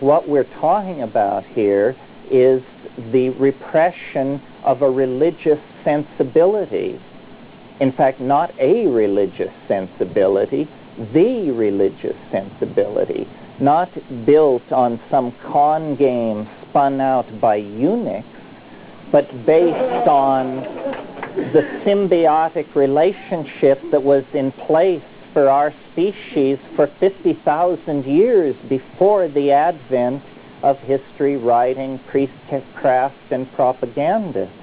What we're talking about here is the repression of a religious sensibility. In fact, not a religious sensibility, the religious sensibility, not built on some con game spun out by eunuchs, but based on the symbiotic relationship that was in place for our species for 50,000 years before the advent of history writing, priestcraft, and propaganda.